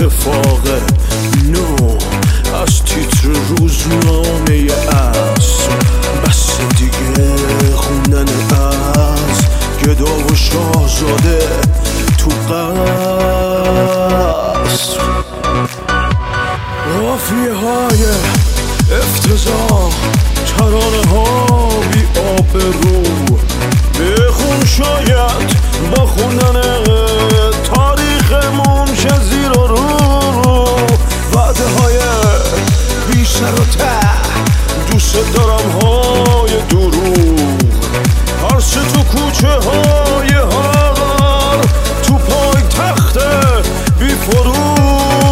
اتفاق نو از تیتر روزنامه عصر، بس دیگه خوندن از گدا و شاهزاده تو قصر. قافیه های افتضاح، ترانه ها بی آبرو، بخون شاید با خوندن تاریخمون شه زیر و رو. وعده های بی سر و ته، دوست دارم های دروغ، هرچه تو کوچه های هر، تو پای تخت بی فروغ.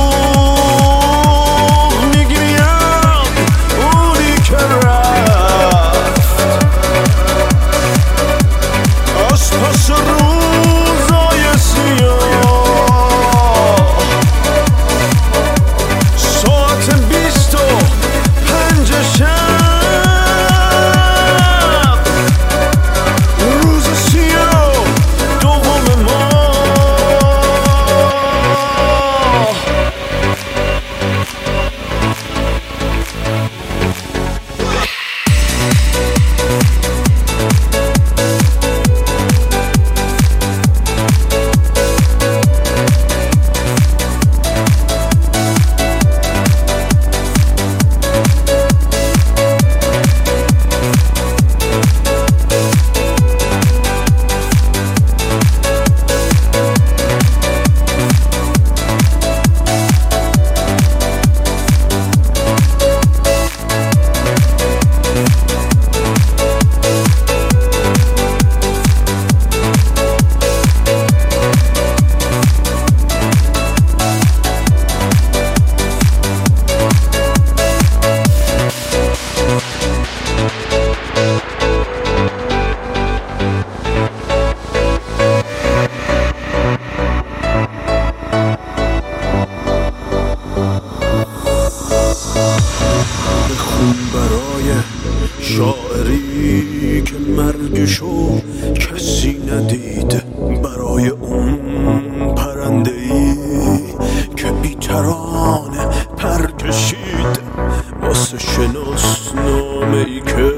شاعری که مرگشو کسی ندید، برای اون پرنده‌ای که بی ترانه پر کشید، واسه شناسنامه‌ای که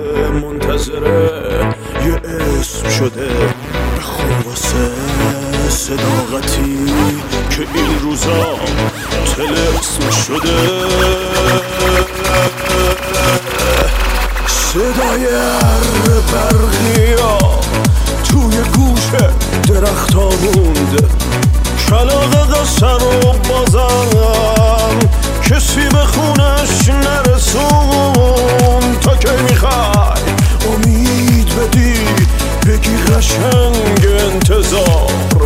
منتظره یه اسم شده. بخون واسه صداقتی که این روزا طلسم شده. صدای برقیا توی گوش درختا موند، کلاغ قصر و بازم کسی به خونش نرسون. تا که میخوای امید بدی بگی قشنگ انتظار،